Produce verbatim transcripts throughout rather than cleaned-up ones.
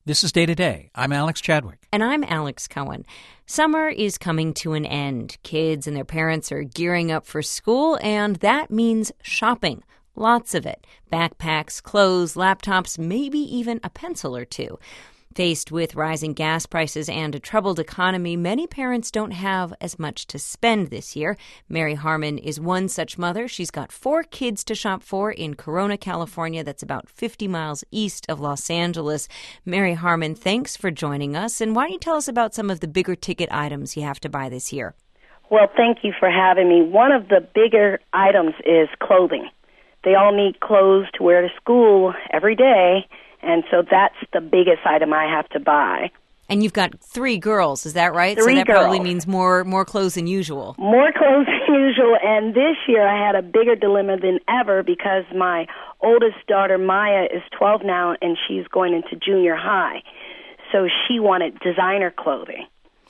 This is Day to Day. I'm Alex Chadwick. And I'm Alex Cohen. Summer is coming to an end. Kids and their parents are gearing up for school, and that means shopping. Lots of it. Backpacks, clothes, laptops, maybe even a pencil or two. Faced with rising gas prices and a troubled economy, many parents don't have as much to spend this year. Mary Harmon is one such mother. She's got four kids to shop for in Corona, California. That's about fifty miles east of Los Angeles. Mary Harmon, thanks for joining us. And why don't you tell us about some of the bigger ticket items you have to buy this year? Well, thank you for having me. One of the bigger items is clothing. They all need clothes to wear to school every day. And so that's the biggest item I have to buy. And you've got three girls, is that right? Three so that girls. probably means more more clothes than usual. More clothes than usual. And this year I had a bigger dilemma than ever because my oldest daughter, Maya, is twelve now, and she's going into junior high. So she wanted designer clothing.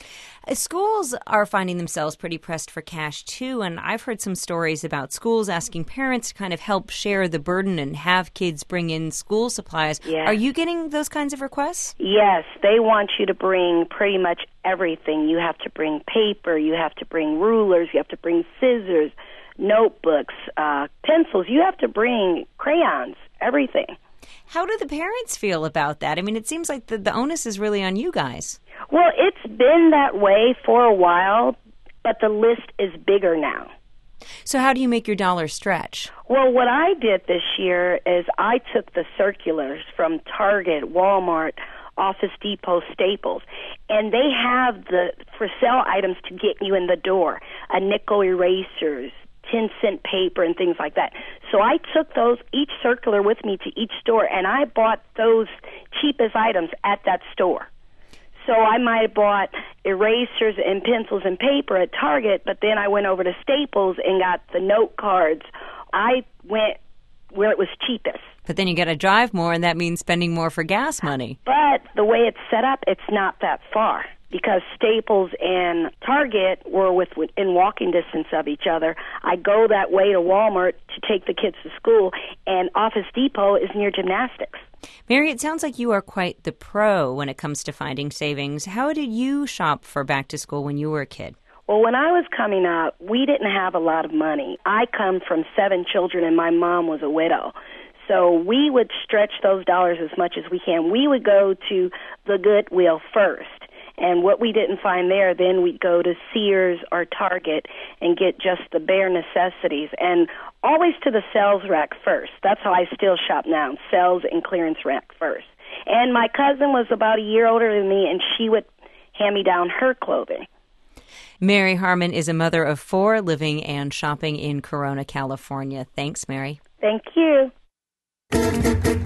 Schools are finding themselves pretty pressed for cash, too, and I've heard some stories about schools asking parents to kind of help share the burden and have kids bring in school supplies. Yes. Are you getting those kinds of requests? Yes, they want you to bring pretty much everything. You have to bring paper, you have to bring rulers, you have to bring scissors, notebooks, uh, pencils. You have to bring crayons, everything. How do the parents feel about that? I mean, it seems like the, the onus is really on you guys. Well, it's been that way for a while, but the list is bigger now. So how do you make your dollar stretch? Well, what I did this year is I took the circulars from Target, Walmart, Office Depot, Staples, and they have the for sale items to get you in the door, a nickel erasers, ten cent paper, and things like that. So I took those, each circular with me to each store, and I bought those cheapest items at that store. So I might have bought erasers and pencils and paper at Target, but then I went over to Staples and got the note cards. I went where it was cheapest. But then you got to drive more, and that means spending more for gas money. But the way it's set up, it's not that far, because Staples and Target were within walking distance of each other. I go that way to Walmart to take the kids to school, and Office Depot is near gymnastics. Mary, it sounds like you are quite the pro when it comes to finding savings. How did you shop for back to school when you were a kid? Well, when I was coming up, we didn't have a lot of money. I come from seven children, and my mom was a widow. So we would stretch those dollars as much as we can. We would go to the Goodwill first. And what we didn't find there, then we'd go to Sears or Target and get just the bare necessities. And always to the sales rack first. That's how I still shop now, sales and clearance rack first. And my cousin was about a year older than me, and she would hand me down her clothing. Mary Harmon is a mother of four living and shopping in Corona, California. Thanks, Mary. Thank you.